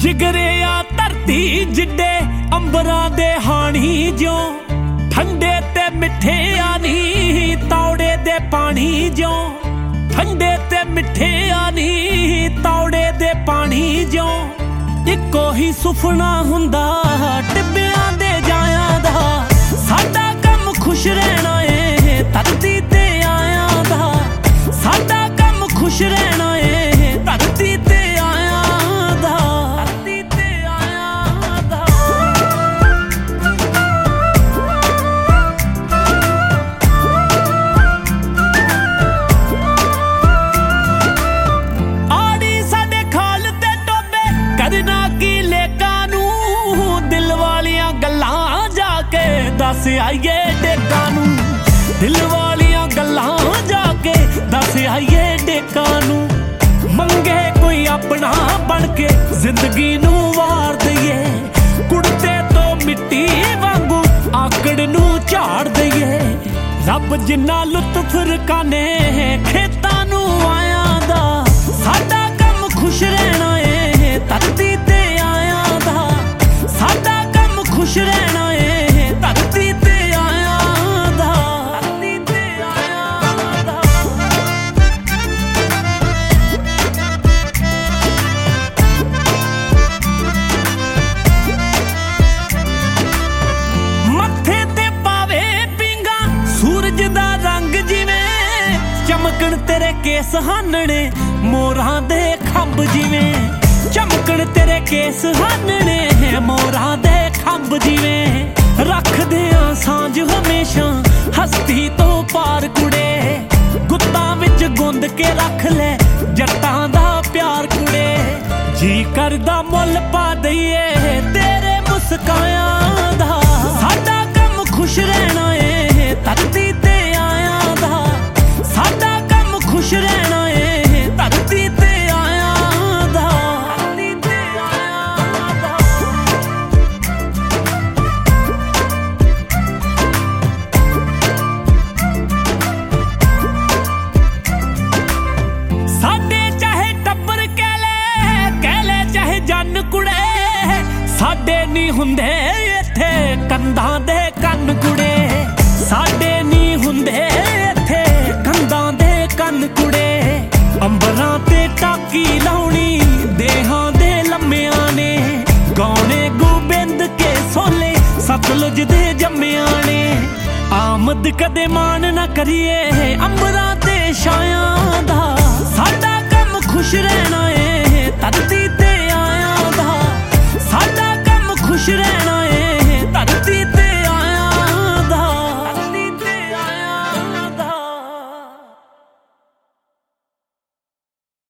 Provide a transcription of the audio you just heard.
जिगरे आ धरती जिड्डे अंबरां दे हाणी ज्यों ठंडे ते मिठे आनी तौड़े दे पानी ज्यों ठंडे ते मिठे आनी तौड़े दे पानी ज्यों इक्को ही सुफना हुंदा टिब्बियां दे जायां दा साडा कम खुश रहना ए धरती ते आयां दा साडा कम खुश रहना ए धरती ते आयां दा धरती ते आयां दा आड़ी साडे खाल ते टोबे करना की लेकां नू दिल वालियां गल्लां जाके दस आइए डेकां नू दिल वालियां गल्लां जाके दस आइए डेकां नू मंगे कोई अपना बन के जिंदगी नू वार दईए कुड़ते तो मिट्टी वांगू आकड़ नू झाड़ दईए रब जिन्ना लुत्फ रकाने खेतां नू आयां दा साडा कम खुश रहना ए धरती ते आयां दा साडा कम खुश रहना ए धरती ते आयां दा धरती ते आयां दा मत्थे ते पावे पिंगा सूरज दा रंग जिवें चमकण तेरे केस हानने मोरां दे खंभ जिवें चमकण तेरे केस हानने मोरां दे खंभ जिवें रखदे आ सांझ हमेशा हस्ती तो पार कुड़े गुत्तां विच गुंद के रख ले जट्टां दा प्यार कुड़े जी करदा मुੱਲ पा दईए तेरे मुस्कायां दा साडा कम खुश रहना ए धरती ते आयां दा साडा कम खुश रहना ए धरती ते आयां दा धरती ते आयां दा साडे चाहे टब्बर कह ले चाहे जन कुड़े साडे नी हुंदे इत्थे कंधां दे कन्न कुड़े साडे नी हुंदे इत्थे कंधां दे कन्न कुड़े अंबरां ते टाकी लाउणी देहां दे लम्मियां ने गौने गोबिंद के सोले सतलुज दे जम्मियां ने आमद कदे मान ना करिए